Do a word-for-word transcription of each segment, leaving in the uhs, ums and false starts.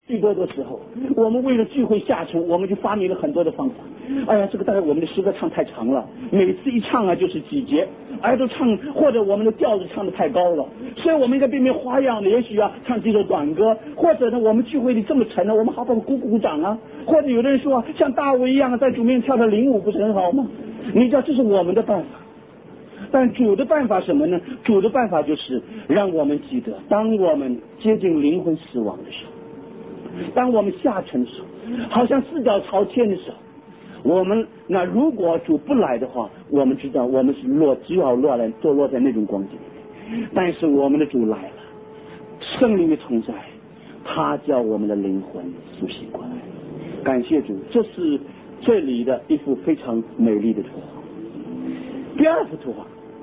许多的时候，我们为了聚会下沉，我们就发明了很多的方法。哎呀，这个大概我们的诗歌唱太长了，每次一唱啊就是几节，哎都唱，或者我们的调子唱得太高了，所以我们应该变变花样的，也许啊唱几首短歌，或者呢我们聚会里这么沉了，我们好好鼓鼓掌啊，或者有的人说、啊、像大卫一样在主面跳跳领舞不是很好吗？你知道这是我们的办法。但主的办法什么呢？主的办法就是让我们记得，当我们接近灵魂死亡的时候，当我们下沉的时候，好像四脚朝天的时候，我们那如果主不来的话，我们知道我们是落，只好落来坐落在那种光景里面。但是我们的主来了，圣灵的同在，他叫我们的灵魂苏醒过来。感谢主，这是这里的一幅非常美丽的图画。第二幅图画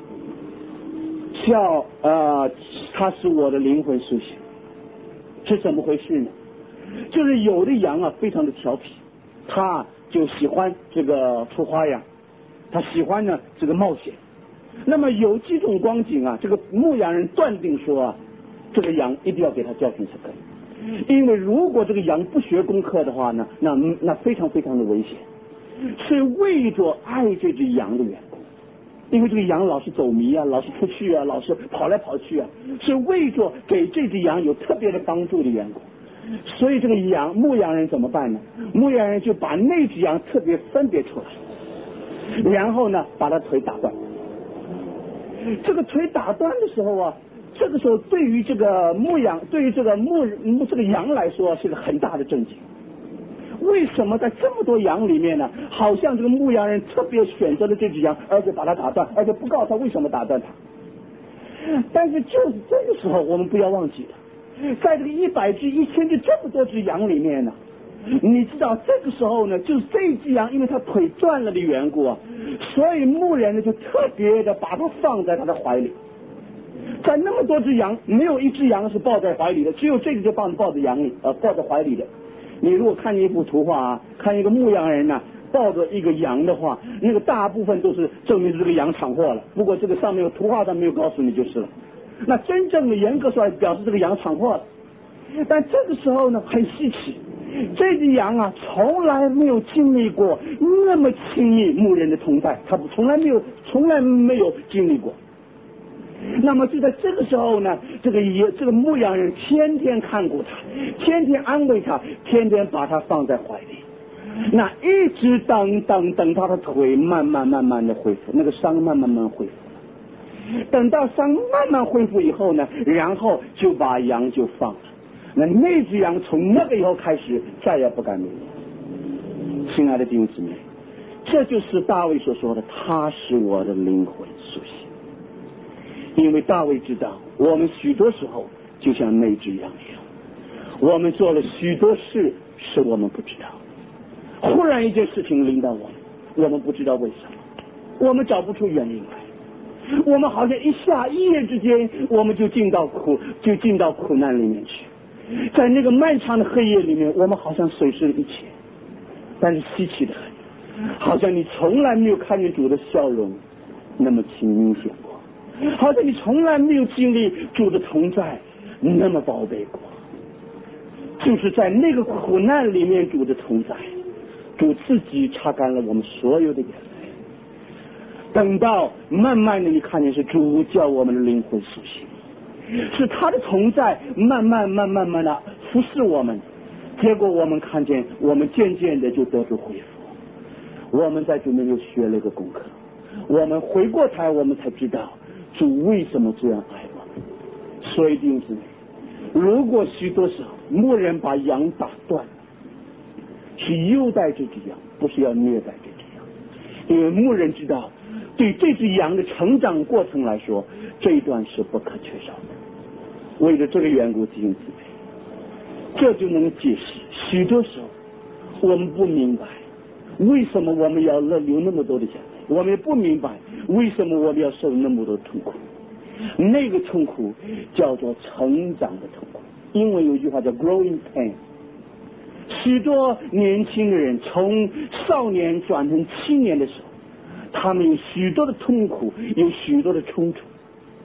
叫呃，它使我的灵魂苏醒，是怎么回事呢？就是有的羊啊非常的调皮，他就喜欢这个出花样，他喜欢呢这个冒险。那么有几种光景啊，这个牧羊人断定说啊，这个羊一定要给他教训才可以，因为如果这个羊不学功课的话呢，那那非常非常的危险。是为着爱这只羊的缘故，因为这个羊老是走迷啊，老是出去啊，老是跑来跑去啊，是为着给这只羊有特别的帮助的缘故。所以这个羊牧羊人怎么办呢？牧羊人就把那只羊特别分别出来，然后呢把它腿打断。这个腿打断的时候啊，这个时候对于这个牧羊对于这个牧这个羊来说是个很大的震惊。为什么在这么多羊里面呢，好像这个牧羊人特别选择了这只羊，而且把它打断，而且不告诉他为什么打断它？但是就是这个时候我们不要忘记了，在这个一百只一千只这么多只羊里面呢，你知道这个时候呢，就是这只羊因为它腿断了的缘故啊，所以牧人呢就特别的把它放在他的怀里。在那么多只羊，没有一只羊是抱在怀里的，只有这个就把你抱在羊里呃抱在怀里的。你如果看见一幅图画啊，看一个牧羊人呢、啊、抱着一个羊的话，那个大部分都是证明这个羊闯祸了。不过这个上面图画上没有告诉你就是了。那真正的严格说来表示这个羊闯祸了。但这个时候呢很稀奇，这只羊啊从来没有经历过那么亲密牧人的同在，他从来没有从来没有经历过。那么就在这个时候呢，这个也这个牧羊人天天看顾他，天天安慰他，天天把他放在怀里，那一直等等等他的腿慢慢慢慢的恢复，那个伤慢慢慢恢复，等到伤慢慢恢复以后呢，然后就把羊就放了。那那只羊从那个以后开始再也不敢迷了。亲爱的弟兄姊妹，这就是大卫所说的，他使我的灵魂苏醒。因为大卫知道，我们许多时候就像那只羊一样，我们做了许多事是我们不知道。忽然一件事情临到我们，我们不知道为什么，我们找不出原因来，我们好像一下一夜之间，我们就进到苦就进到苦难里面去。在那个漫长的黑夜里面，我们好像损失了一切，但是稀奇的很，好像你从来没有看见主的笑容那么清明显过，好像你从来没有经历主的同在那么宝贝过。就是在那个苦难里面，主的同在，主自己擦干了我们所有的眼泪。等到慢慢的你看见是主叫我们的灵魂苏醒，是他的同在慢慢慢慢慢的服侍我们，结果我们看见我们渐渐的就得到恢复。我们在主面又学了一个功课，我们回过头我们才知道主为什么这样爱我们。所以弟兄姊妹，如果许多时候牧人把羊打断，是优待这只羊，不是要虐待这只羊。因为牧人知道，对这只羊的成长过程来说，这一段是不可缺少的。为了这个缘故，弟兄姊妹，这就能解释许多时候我们不明白为什么我们要流那么多的眼泪，我们也不明白为什么我们要受那么多痛苦。那个痛苦叫做成长的痛苦，英文有一句话叫 growing pain。 许多年轻的人从少年转成青年的时候，他们有许多的痛苦，有许多的冲突。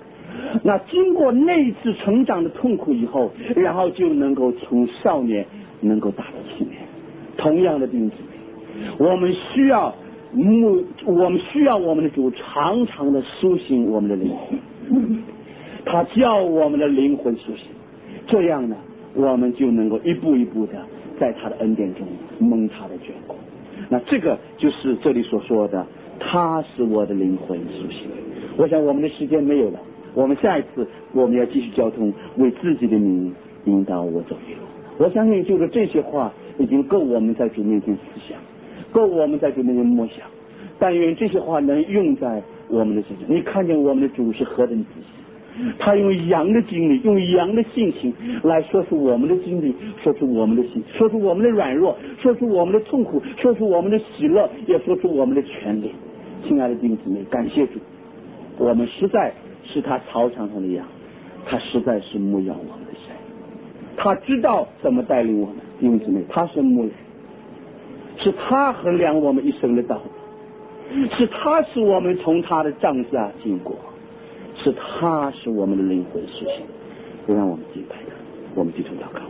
那经过那一次成长的痛苦以后，然后就能够从少年能够打得起来。同样的弟兄姊妹，我们需要牧，我们需要我们的主常常的苏醒我们的灵魂，他叫我们的灵魂苏醒，这样呢，我们就能够一步一步的在他的恩典中蒙他的眷顾。那这个就是这里所说的，他使我的灵魂苏醒。我想我们的时间没有了，我们下一次我们要继续交通，为自己的名引导我走一路。我相信就是这些话已经够我们在主面前思想，够我们在主面前默想。但愿这些话能用在我们的身上。你看见我们的主是何等仔细，他用羊的经历，用羊的性情来说出我们的经历，说出我们的心，说出我们的软弱，说出我们的痛苦，说出我们的喜乐，也说出我们的权利。亲爱的弟兄姊妹，感谢主，我们实在是他草场上的羊，他实在是牧养我们的神，他知道怎么带领我们。弟兄姊妹，他是牧人，是他衡量我们一生的道路，是他使我们从他的杖下经过，是他使我们的灵魂苏醒。就让我们敬拜他，我们低头祷告。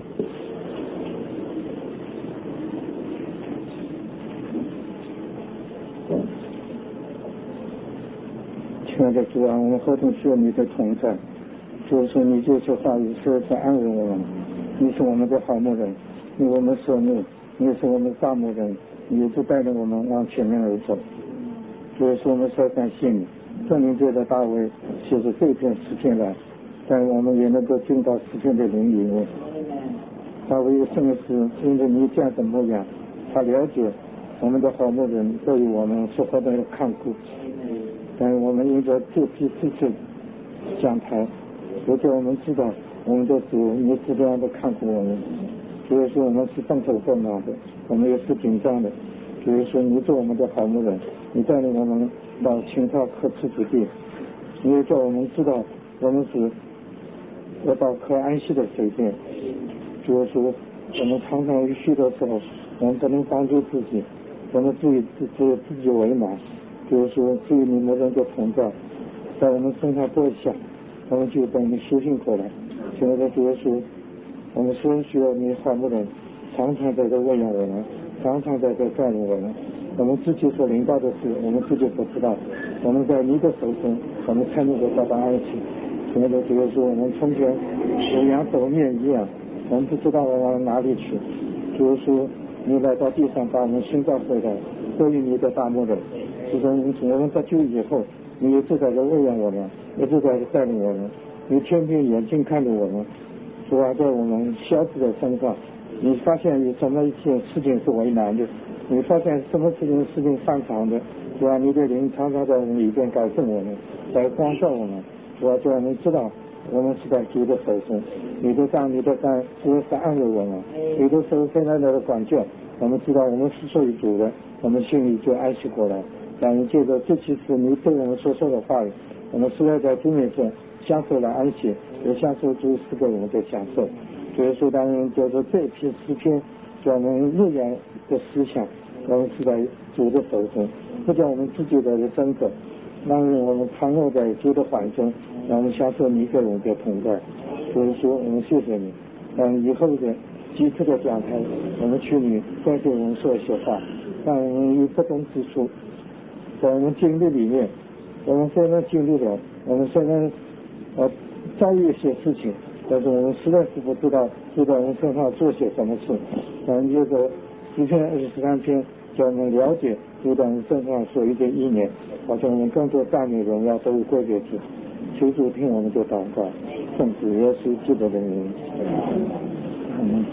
亲爱的主啊，我们何等需要你的同在，就是说你这些话语是在安慰我们，你是我们的好牧人，你我们所牧，你是我们的大牧人，你就带领我们往前面而走。就是说我们所感谢你，圣灵界的大卫就是这片诗篇来，但我们也能够进到诗篇的灵里面。大卫的圣诗因着你这样的牧养，他了解我们的好牧人对于我们是何等的看顾。但我们因着这批事情讲台，而且我们知道我们的主你是这样的看顾我们，所以说我们是动手动脑的，我们也是紧张的。所以说你做我们的好牧人，你带领我们到青草可吃之地，你也叫我们知道我们是要到可安息的水边。所以说我们常常遇需的时候，我们不能帮助自己，我们自己自己自己为难。就是说至于你牧人的同在在我们身上播下，我们就等你修行过来。现在就是说我们所需要你好牧人常常在这喂养我们，常常在这带领我们，我们自己所领导的事我们自己不知道，我们在你的手中我们才能够得到安息。现在就是说我们从前有羊走面一样，我们不知道我往哪里去，就是说你来到地上把我们寻找回来，对于你的大牧人，自从我们得救以后，你一直在这喂养我们，一直在这带领我们，你天天眼睛看着我们，主啊，在我们小子的身上，你发现有什么一些事情是为难的，你发现什么事情事情擅长的，主啊，你的灵常常在我们里边改正我们，来光照我们，主啊，叫我们知道我们是在主的手中，你的杖你的竿主是安慰我们，你的手非常的管教，我们知道我们是属于主的，我们心里就安息过来。但是这个这其实你对我们所说的话语，我们实在在主面前享受了安息，也享受主赐给我们的享受。所以说当然就是这批诗篇叫我们入眼的思想，我们是在主的手中，不叫我们自己的争斗，让我们常落在主的怀中，让我们享受你给我们的同在。所以说我们谢谢你，嗯，以后的几次的讲台，我们去你再对我们说一些话，让我们有不同之处。在我们经历里面，我们虽然经历了，我们虽然呃遭遇一些事情，但是我们实在是不知道知道我们身上做些什么事。但这个诗篇二十三篇叫我们了解知道我们身上所有的意念，好像我们更多赞美荣耀都归给主。求主听我们的祷告，奉主耶稣基督的名。嗯。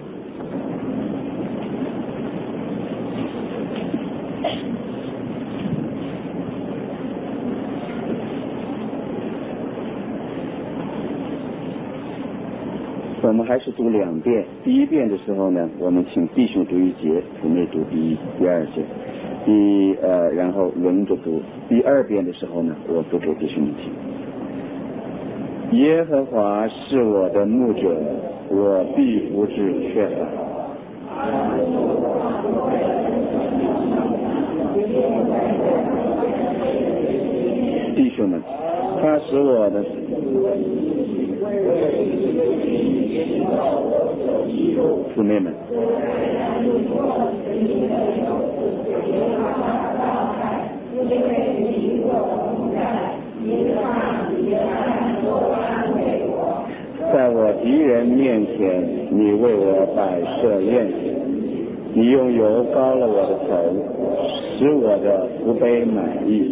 我们还是读两遍，第一遍的时候呢，我们请弟兄读一节，姊妹读第一、第二节，第呃，然后轮着读。第二遍的时候呢，我读给弟兄们听。耶和华是我的牧者，我必不致缺乏。弟兄们，他使我的姊妹们，在我敌人面前，你为我摆设宴席，你用油膏了我的头，使我的福杯满溢。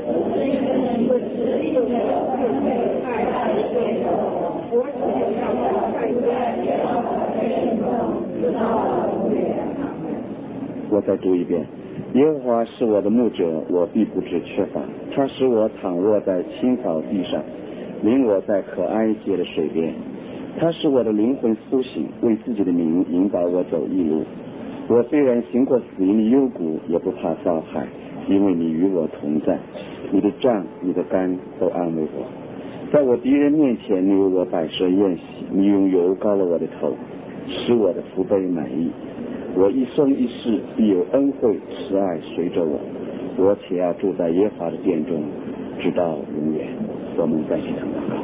我再读一遍：耶和华是我的牧者，我必不致缺乏。他使我躺卧在青草地上，领我在可安歇的水边。他使我的灵魂苏醒，为自己的名引导我走义路。我虽然行过死荫的幽谷，也不怕遭害，因为你与我同在。你的杖、你的竿都安慰我。在我敌人面前，你为我摆设宴席，你用油膏了我的头，使我的福杯满溢。我一生一世必有恩惠慈爱随着我，我且要住在耶和华的殿中，直到永远。我们再起祷告。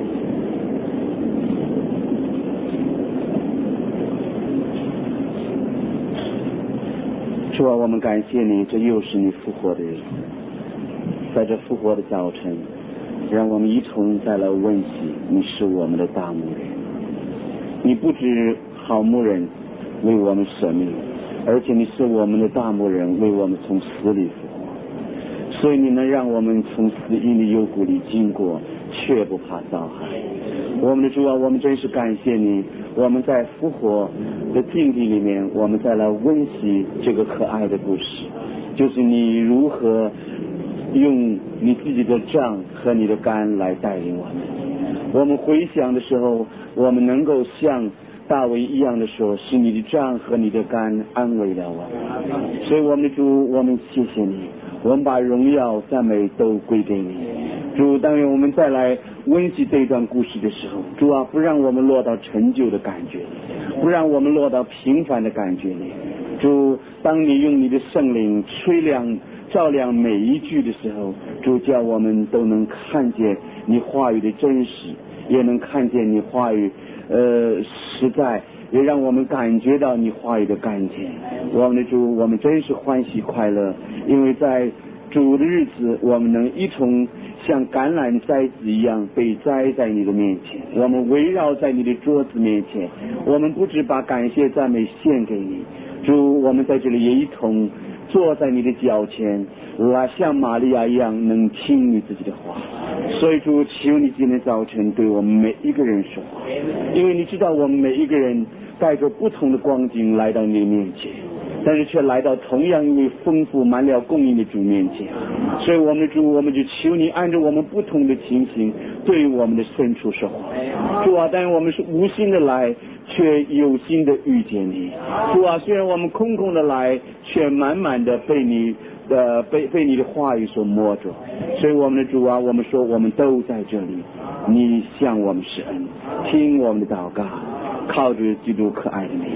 主啊，我们感谢你，这又是你复活的日子。在这复活的早晨，让我们一同再来温习你是我们的大牧人。你不止好牧人为我们舍命，而且你是我们的大牧人，为我们从死里复活。所以你能让我们从死荫的幽谷里经过，却不怕遭害。我们的主啊，我们真是感谢你，我们在复活的境地里面，我们再来温习这个可爱的故事，就是你如何用你自己的杖和你的竿来带领我们。我们回想的时候，我们能够像大卫一样的说，是你的杖和你的竿安慰了我们。所以我们的主，我们谢谢你，我们把荣耀赞美都归给你。主，当愿我们再来温习这段故事的时候，主啊，不让我们落到陈旧的感觉，不让我们落到平凡的感觉里。主，当你用你的圣灵吹亮照亮每一句的时候，主叫我们都能看见你话语的真实，也能看见你话语呃实在，也让我们感觉到你话语的甘甜。我们的主，我们真是欢喜快乐，因为在主的日子，我们能一同像橄榄栽子一样被栽在你的面前，我们围绕在你的桌子面前，我们不只把感谢赞美献给你，主，我们在这里也一同坐在你的脚前，来像玛利亚一样能听你自己的话。所以主，求你今天早晨对我们每一个人说话，因为你知道我们每一个人带着不同的光景来到你的面前，但是却来到同样一位丰富满了供应的主面前。所以我们的主，我们就求你按照我们不同的情形对我们的深处说话。主啊，但是我们是无心的来，却有心的遇见你。主啊，虽然我们空空的来，却满满的被你呃被被你的话语所摸着。所以我们的主啊，我们说我们都在这里，你向我们施恩，听我们的祷告，靠着基督可爱的名。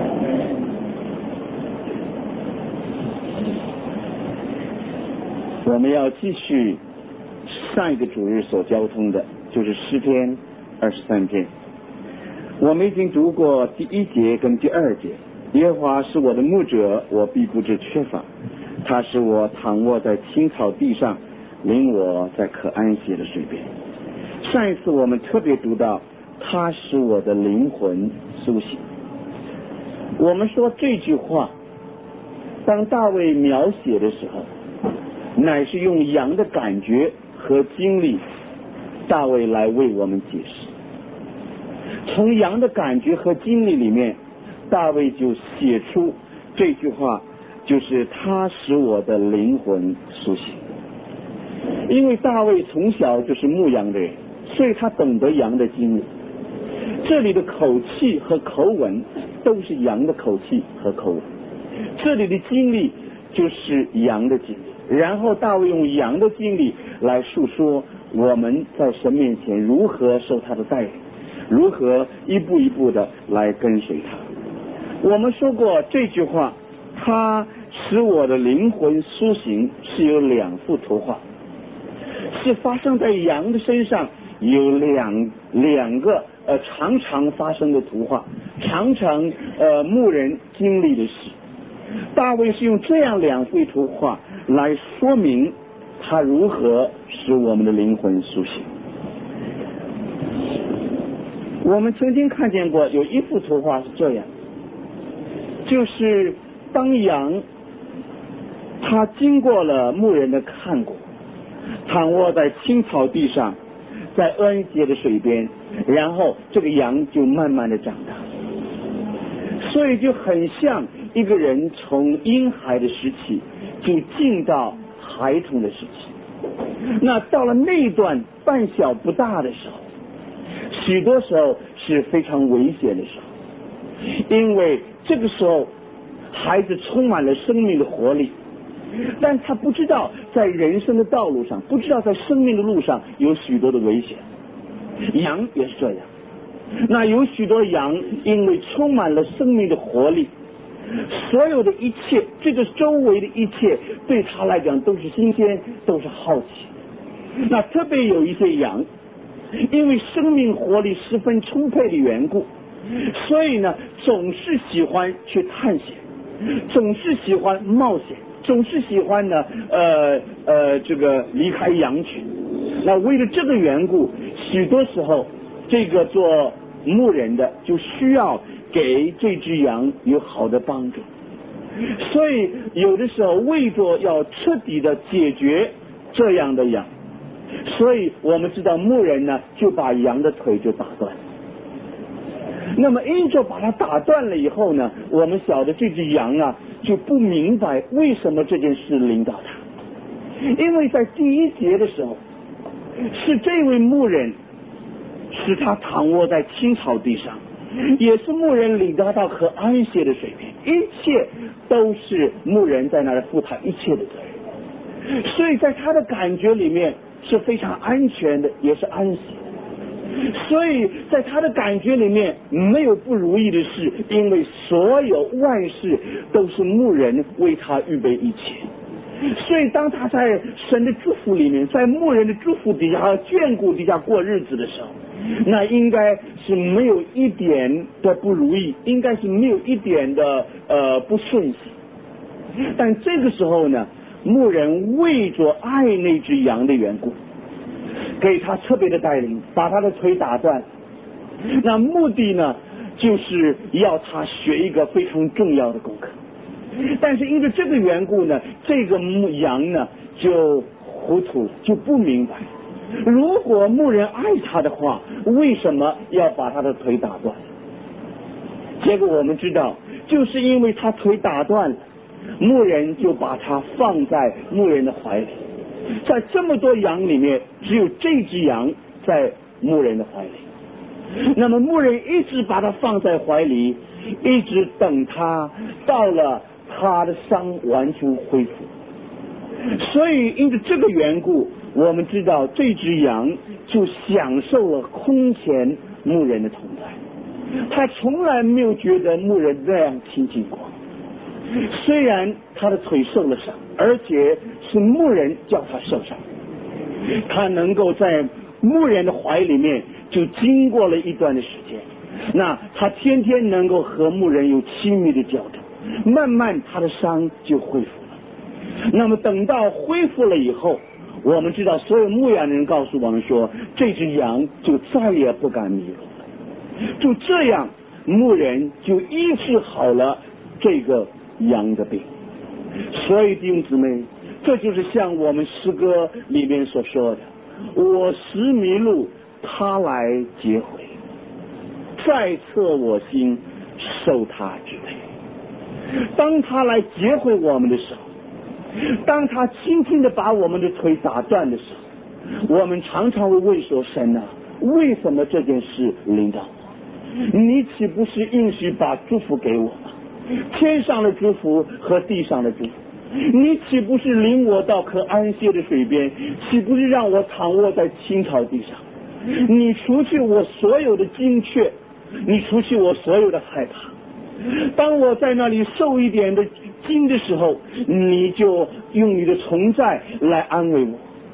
我们要继续上一个主日所交通的，就是诗篇二十三篇。我们已经读过第一节跟第二节。耶和华是我的牧者，我必不致缺乏。他使我躺卧在青草地上，领我在可安歇的水边。上一次我们特别读到，他使我的灵魂苏醒。我们说这句话，当大卫描写的时候，乃是用羊的感觉和经历，大卫来为我们解释。从羊的感觉和经历里面，大卫就写出这句话，就是他使我的灵魂苏醒。因为大卫从小就是牧羊的人，所以他懂得羊的经历。这里的口气和口吻都是羊的口气和口吻，这里的经历就是羊的经历。然后大卫用羊的经历来述说我们在神面前如何受他的带领，如何一步一步的来跟随他。我们说过这句话，他使我的灵魂苏醒，是有两幅图画，是发生在羊的身上，有两两个呃常常发生的图画，常常呃牧人经历的事。大卫是用这样两幅图画来说明他如何使我们的灵魂苏醒。我们曾经看见过有一幅图画是这样，就是当羊它经过了牧人的看顾，躺卧在青草地上，在恩洁的水边，然后这个羊就慢慢的长大，所以就很像一个人从婴孩的时期就进到孩童的时期。那到了那一段半小不大的时候，许多时候是非常危险的时候，因为这个时候孩子充满了生命的活力，但他不知道在人生的道路上，不知道在生命的路上有许多的危险。羊也是这样，那有许多羊因为充满了生命的活力，所有的一切，这个周围的一切对他来讲都是新鲜，都是好奇。那特别有一些羊因为生命活力十分充沛的缘故，所以呢总是喜欢去探险，总是喜欢冒险，总是喜欢呢呃呃这个离开羊群。那为了这个缘故，许多时候这个做牧人的就需要给这只羊有好的帮助，所以有的时候为着要彻底的解决这样的羊，所以我们知道牧人呢就把羊的腿就打断。那么因着把它打断了以后呢，我们晓得这只羊啊就不明白为什么这件事领导他。因为在第一节的时候，是这位牧人使他躺卧在青草地上，也是牧人领他到可安歇的水边，一切都是牧人在那里负他一切的责任，所以在他的感觉里面是非常安全的，也是安息的。所以在他的感觉里面没有不如意的事，因为所有万事都是牧人为他预备一切。所以当他在神的祝福里面，在牧人的祝福底下和眷顾底下过日子的时候，那应该是没有一点的不如意，应该是没有一点的呃不顺心。但这个时候呢，牧人为着爱那只羊的缘故，给他特别的带领，把他的腿打断。那目的呢，就是要他学一个非常重要的功课。但是因为这个缘故呢，这个牧羊呢就糊涂了，就不明白，如果牧人爱他的话，为什么要把他的腿打断？结果我们知道，就是因为他腿打断了，牧人就把他放在牧人的怀里。在这么多羊里面，只有这只羊在牧人的怀里。那么牧人一直把他放在怀里，一直等他到了他的伤完全恢复。所以因着这个缘故，我们知道这只羊就享受了空前牧人的同在，他从来没有觉得牧人那样亲近过。虽然他的腿受了伤，而且是牧人叫他受伤，他能够在牧人的怀里面就经过了一段的时间，那他天天能够和牧人有亲密的交流，慢慢他的伤就恢复了。那么等到恢复了以后，我们知道所有牧羊人告诉我们说，这只羊就再也不敢迷路了。就这样，牧人就医治好了这个羊的病。所以弟兄姊妹，这就是像我们诗歌里面所说的，我时迷路，他来接回，再测我心，受他之配。当他来接回我们的时候，当他轻轻地把我们的腿打断的时候，我们常常会问说，神啊，为什么这件事临到我？你岂不是应许把祝福给我吗？天上的祝福和地上的祝福，你岂不是领我到可安歇的水边？岂不是让我躺卧在青草地上？你除去我所有的惊怯，你除去我所有的害怕。当我在那里受一点的惊的时候，你就用你的存在来安慰我。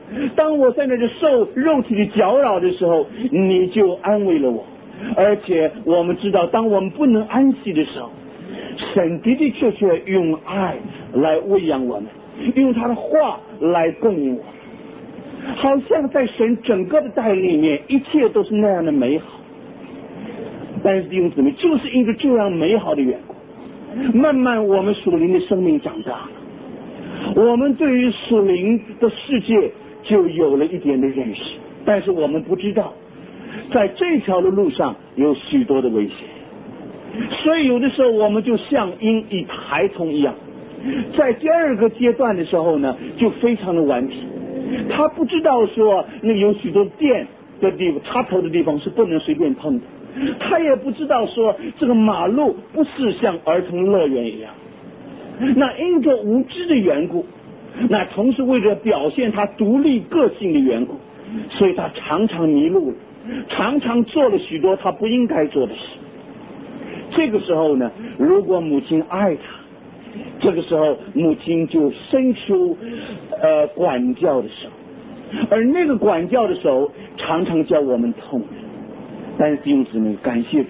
当我在那里受肉体的搅扰的时候，你就安慰了我。而且我们知道，当我们不能安息的时候，神的的确确用爱来喂养我们，用他的话来供应我们，好像在神整个的带领里面，一切都是那样的美好。但是弟兄姊妹，就是因为这样美好的缘故，慢慢我们属灵的生命长大了，我们对于属灵的世界就有了一点的认识，但是我们不知道在这条的路上有许多的危险，所以有的时候我们就像婴一孩童一样，在第二个阶段的时候呢，就非常的顽皮，他不知道说那有许多电的地方插头的地方是不能随便碰的，他也不知道说这个马路不是像儿童乐园一样。那因着无知的缘故，那同时为了表现他独立个性的缘故，所以他常常迷路了，常常做了许多他不应该做的事。这个时候呢，如果母亲爱他，这个时候母亲就伸出呃管教的手，而那个管教的手常常叫我们痛。但是弟兄姊妹，感谢主，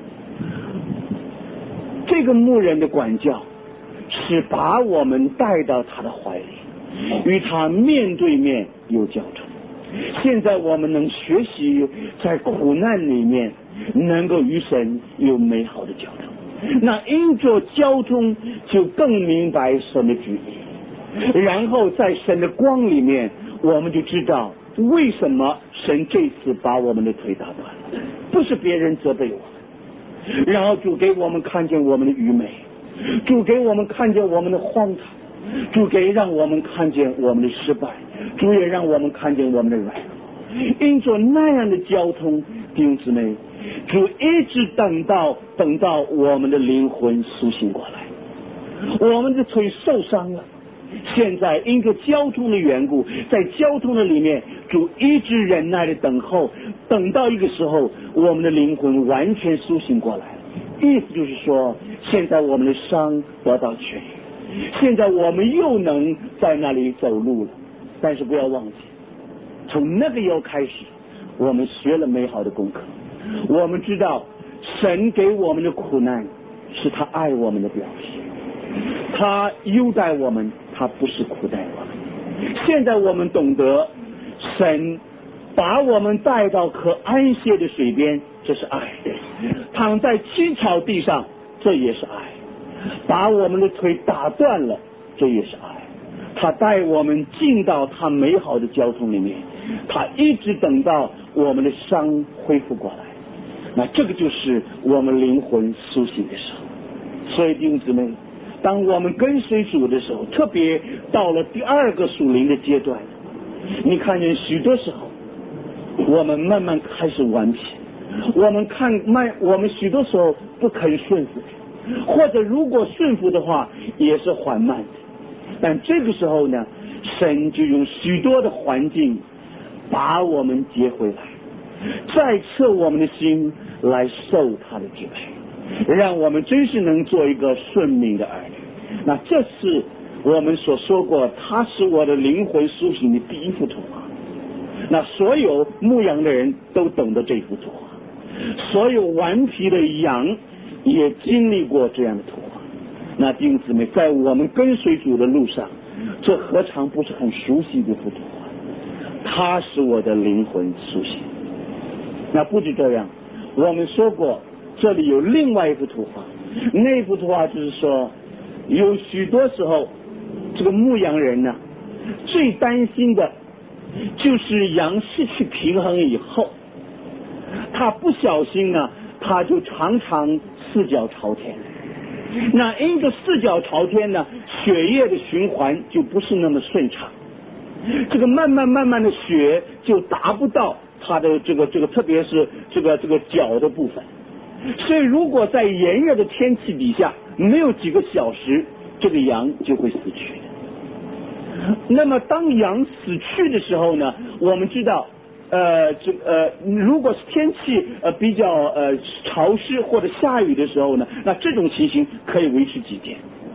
这个牧人的管教是把我们带到他的怀里，与他面对面有交通。现在我们能学习在苦难里面能够与神有美好的交通，那因着交通就更明白神的旨意，然后在神的光里面我们就知道为什么神这次把我们的腿打断了，不是别人责备我们，然后主给我们看见我们的愚昧，主给我们看见我们的荒唐，主给让我们看见我们的失败，主也让我们看见我们的软弱。因着那样的交通，弟兄姊妹，主一直等到等到我们的灵魂苏醒过来，我们的腿受伤了，现在因着交通的缘故，在交通的里面，主一直忍耐的等候，等到一个时候我们的灵魂完全苏醒过来了。意思就是说，现在我们的伤得到痊愈，现在我们又能在那里走路了。但是不要忘记，从那个以后开始，我们学了美好的功课，我们知道神给我们的苦难是他爱我们的表现，他优待我们，他不是苦待我们。现在我们懂得神把我们带到可安歇的水边，这是爱；躺在青草地上，这也是爱；把我们的腿打断了，这也是爱。他带我们进到他美好的交通里面，他一直等到我们的伤恢复过来，那这个就是我们灵魂苏醒的时候。所以弟兄姊妹，当我们跟随主的时候，特别到了第二个属灵的阶段，你看见许多时候我们慢慢开始顽皮，我们看慢，我们许多时候不肯顺服，或者如果顺服的话也是缓慢的。但这个时候呢，神就用许多的环境把我们接回来，再测我们的心来受他的支配，让我们真是能做一个顺命的儿女。那这是我们所说过，他是我的灵魂苏醒的第一幅图画。那所有牧羊的人都懂得这幅图画，所有顽皮的羊也经历过这样的图画。那弟兄姊妹，在我们跟随主的路上，这何尝不是很熟悉的一幅图画？它使我的灵魂苏醒。那不止这样，我们说过这里有另外一幅图画，那幅图画就是说，有许多时候这个牧羊人呢，最担心的就是羊失去平衡以后，他不小心呢，他就常常四脚朝天。那因着四脚朝天呢，血液的循环就不是那么顺畅，这个慢慢慢慢的血就达不到他的这个这个，特别是这个这个脚的部分。所以如果在炎热的天气底下，没有几个小时，这个羊就会死去的。那么当羊死去的时候呢，我们知道呃，这呃，如果是天气呃比较呃潮湿或者下雨的时候呢，那这种情形可以维持几天。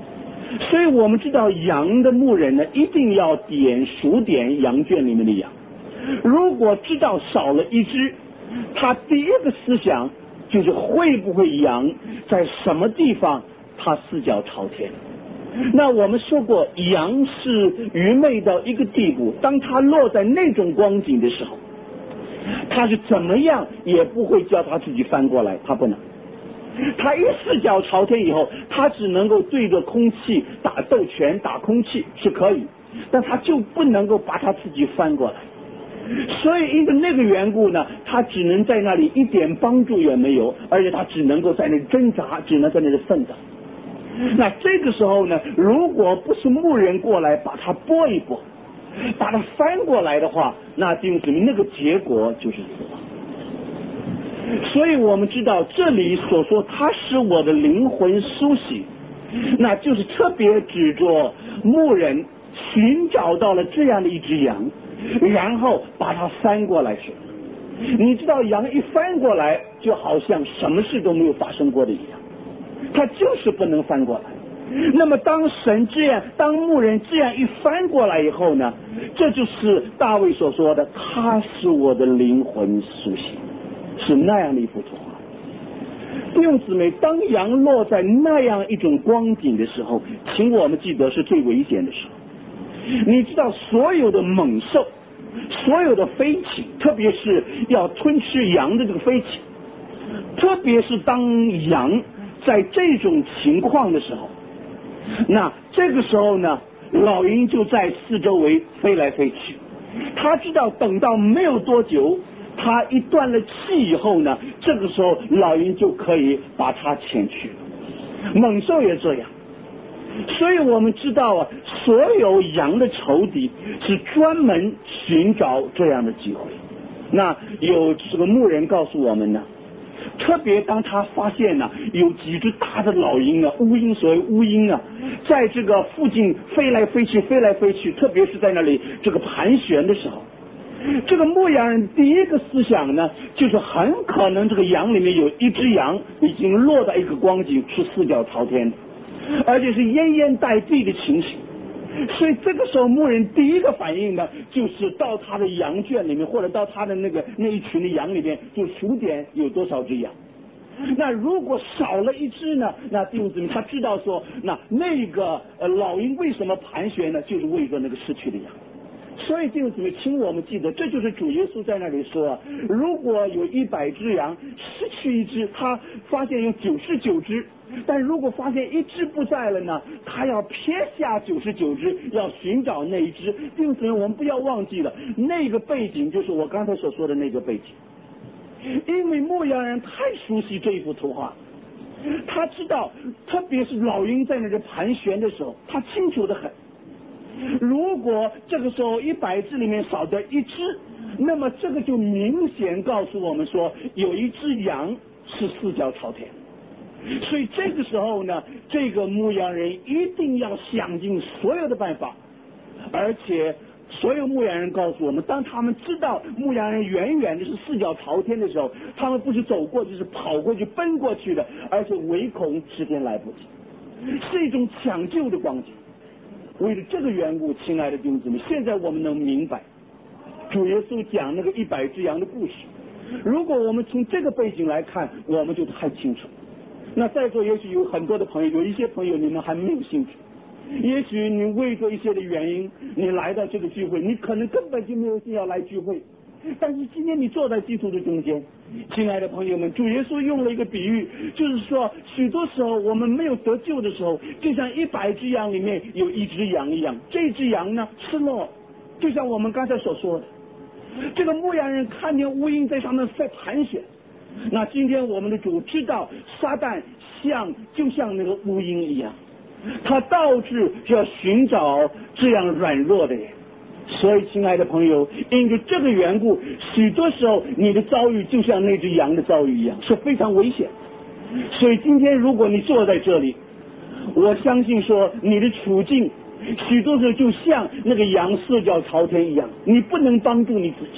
所以我们知道羊的牧人呢，一定要点数点羊圈里面的羊。如果知道少了一只，他第一个思想就是会不会羊在什么地方他四脚朝天。那我们说过，羊是愚昧到一个地步，当他落在那种光景的时候，他是怎么样也不会叫他自己翻过来，他不能。他一四脚朝天以后，他只能够对着空气打斗拳，打空气是可以，但他就不能够把他自己翻过来。所以因为那个缘故呢，他只能在那里一点帮助也没有，而且他只能够在那里挣扎，只能在那里奋斗。那这个时候呢，如果不是牧人过来把他拨一拨，把他翻过来的话，那弟兄姊妹，那个结果就是死亡。所以我们知道这里所说他使我的灵魂苏醒，那就是特别指着牧人寻找到了这样的一只羊，然后把它翻过来说，你知道羊一翻过来就好像什么事都没有发生过的一样，它就是不能翻过来。那么当神这样，当牧人这样一翻过来以后呢，这就是大卫所说的，他使我的灵魂苏醒，是那样的一幅图画。弟兄姊妹，当羊落在那样一种光景的时候，请我们记得是最危险的时候。你知道所有的猛兽，所有的飞禽，特别是要吞吃羊的这个飞禽，特别是当羊在这种情况的时候，那这个时候呢，老鹰就在四周围飞来飞去。他知道等到没有多久，他一断了气以后呢，这个时候老鹰就可以把它牵去。猛兽也这样。所以我们知道啊，所有羊的仇敌是专门寻找这样的机会。那有这个牧人告诉我们呢，特别当他发现呢，有几只大的老鹰啊，乌鹰，所谓乌鹰啊，在这个附近飞来飞去，飞来飞去，特别是在那里这个盘旋的时候，这个牧羊人第一个思想呢，就是很可能这个羊里面有一只羊已经落在一个光景，是四脚朝天的，而且是奄奄待毙的情形。所以这个时候牧人第一个反应呢，就是到他的羊圈里面，或者到他的那个那一群的羊里面，就数点有多少只羊。那如果少了一只呢，那弟兄姊妹他知道说，那那个呃老鹰为什么盘旋呢，就是为着那个失去的羊。所以弟兄姊妹，请我们记得，这就是主耶稣在那里说，如果有一百只羊失去一只，他发现有九十九只，但如果发现一只不在了呢，他要撇下九十九只，要寻找那一只。弟兄姊妹，我们不要忘记了，那个背景就是我刚才所说的那个背景。因为牧羊人太熟悉这一幅图画，他知道，特别是老鹰在那里盘旋的时候，他清楚得很。如果这个时候一百只里面少掉一只，那么这个就明显告诉我们说，有一只羊是四脚朝天。所以这个时候呢，这个牧羊人一定要想尽所有的办法，而且所有牧羊人告诉我们，当他们知道牧羊人远远的是四脚朝天的时候，他们不是走过就是跑过去奔过去的，而且唯恐时间来不及，是一种抢救的光景。为了这个缘故，亲爱的弟兄姊妹，现在我们能明白主耶稣讲那个一百只羊的故事。如果我们从这个背景来看，我们就太清楚。那在座也许有很多的朋友，有一些朋友你们还没有兴趣，也许你为着一些的原因，你来到这个聚会，你可能根本就没有心要来聚会。但是今天你坐在基督的中间，亲爱的朋友们，主耶稣用了一个比喻，就是说许多时候我们没有得救的时候，就像一百只羊里面有一只羊一样，这只羊呢失落，就像我们刚才所说的，这个牧羊人看见乌鹰在上面在盘旋。那今天我们的主知道撒旦像就像那个乌鹰一样，他到处就要寻找这样软弱的人。所以亲爱的朋友，因为这个缘故，许多时候你的遭遇就像那只羊的遭遇一样，是非常危险。所以今天如果你坐在这里，我相信说你的处境许多时候就像那个羊四脚朝天一样，你不能帮助你自己。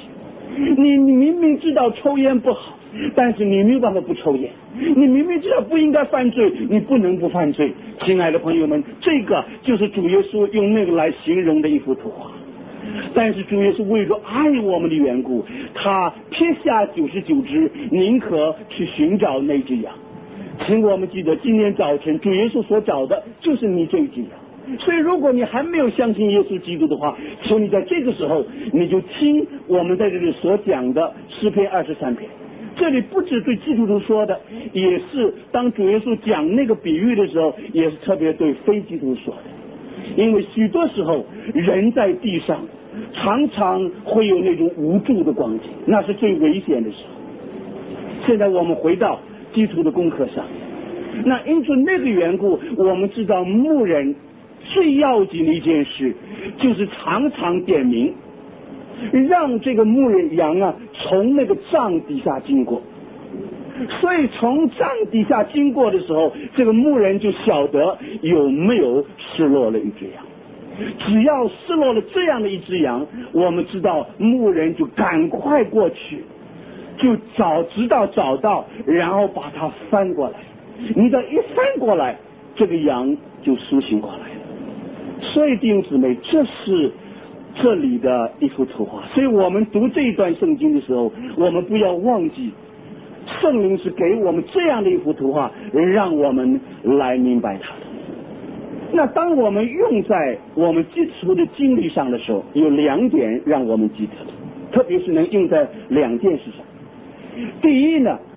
你你明明知道抽烟不好，但是你没有办法不抽烟。你明明知道不应该犯罪，你不能不犯罪。亲爱的朋友们，这个就是主耶稣用那个来形容的一幅图画。但是主耶稣为了爱我们的缘故，他撇下九十九只，宁可去寻找那只羊。请我们记得，今天早晨主耶稣所找的就是你这一只羊。所以如果你还没有相信耶稣基督的话，求你在这个时候你就听我们在这里所讲的诗篇二十三篇。这里不只对基督徒说的，也是当主耶稣讲那个比喻的时候，也是特别对非基督徒说的。因为许多时候人在地上常常会有那种无助的光景，那是最危险的时候。现在我们回到基督的功课上，那因此那个缘故，我们知道牧人最要紧的一件事就是常常点名，让这个牧人羊啊从那个杖底下经过。所以从杖底下经过的时候，这个牧人就晓得有没有失落了一只羊。只要失落了这样的一只羊，我们知道牧人就赶快过去，就找直到找到，然后把它翻过来。你的一翻过来，这个羊就苏醒过来了。所以弟兄姊妹，这是这里的一幅图画。所以我们读这一段圣经的时候，我们不要忘记圣灵是给我们这样的一幅图画，让我们来明白它的。那当我们用在我们基础的经历上的时候，有两点让我们记得的，特别是能用在两件事上。第一呢，